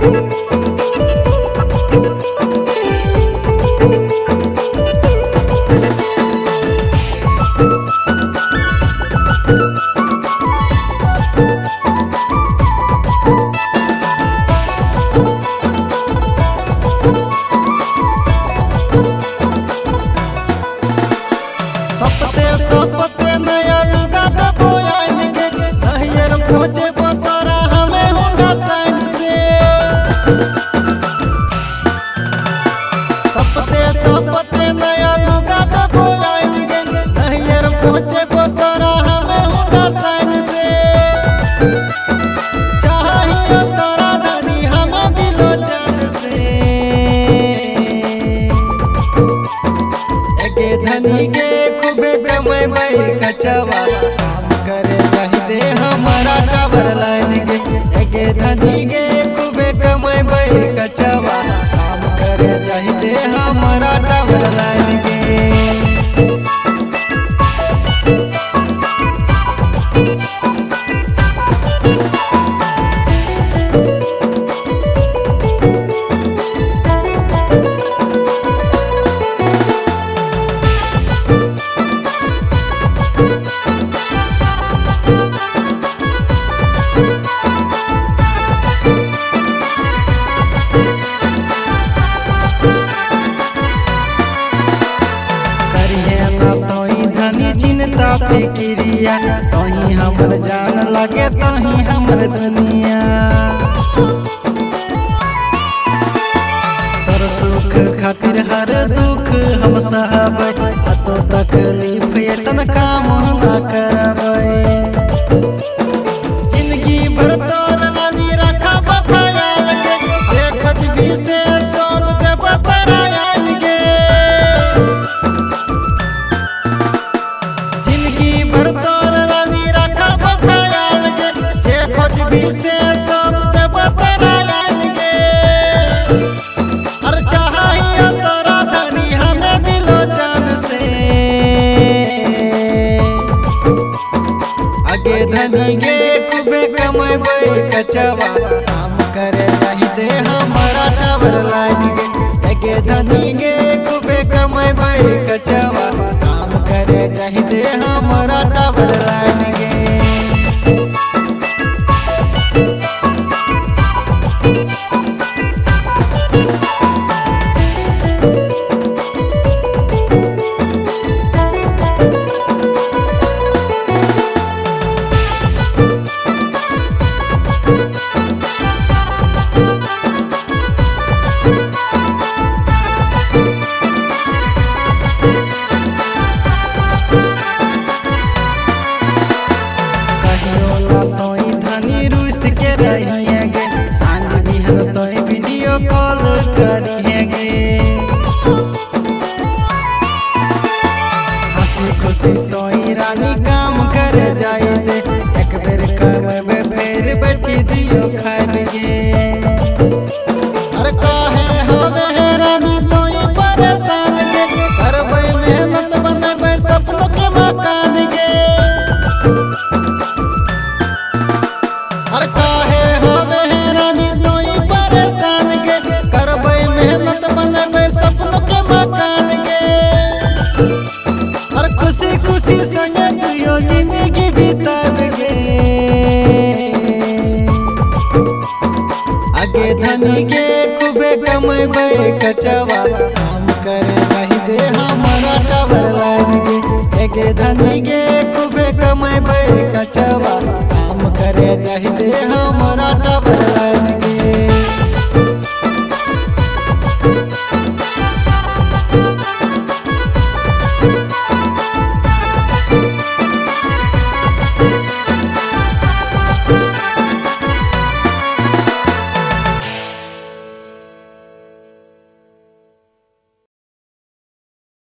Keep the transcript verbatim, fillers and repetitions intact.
सपते सपते नया लुगा डबो आएंगे नहियर खोजे बतरा हमें होगा साइन से। सपते सपते नया लुगा डबो आएंगे नहियर खोजे बतरा हमें होगा साइन से। चाहिए तोरा धनी हमें दिलो जान से। एके धनी के कमाई भाई कचवा काम करे चाहिए हमारा टावर लाइन के। एके धनी के खूबे कमाई भाई कचवा काम करे चाहिए हमारा टावर लाइन के। चिंता फिक्रिया तही हमर जान लगे तही हमर दुनिया। तोर सुख खातिर हर दुख हम सहबै तो तकलीफ ऐसन काम ना करबै। जिंदगी भर तोर नानी रखा बखायाल के देखत भी से सोन के बतरायाल के। तोर रानी रखा बखायाल के जे खोज भी से सब ते बतरायाल के। अरे चाहिए तोरा धनी हमें दिलो जान से। आगे धनी गे खूबे कमाइबै कचवा काम करे चाहिए हमारा टावर लाइन के। आगे धनी गे खूबे कमाइबै कचवा काम करे चाहिए हमारा टावर लाइन के। वीडियो कॉल करिएगे हंसी खुशी तोई रानी काम कर जाइए। एक बेर कमेबे फिर बैठी दियो खाइबे। अरे काहे होवे है रानी तोई परेशान के करबै मेहनत बनबै सपनों के मकान के। अरे काहे होवे है रानी तोई परेशान के करबै मेहनत बनबै सपनों के मकान के। और खुशी खुशी संगे दियो जिंदगी बिताबे। आगे धनी के खूबे कमाइबै कचवा काम करे चाहिए हमारा टावर लाइन के। आगे धनी के खूबे कमाइबै कचवा काम करे चाहिए हम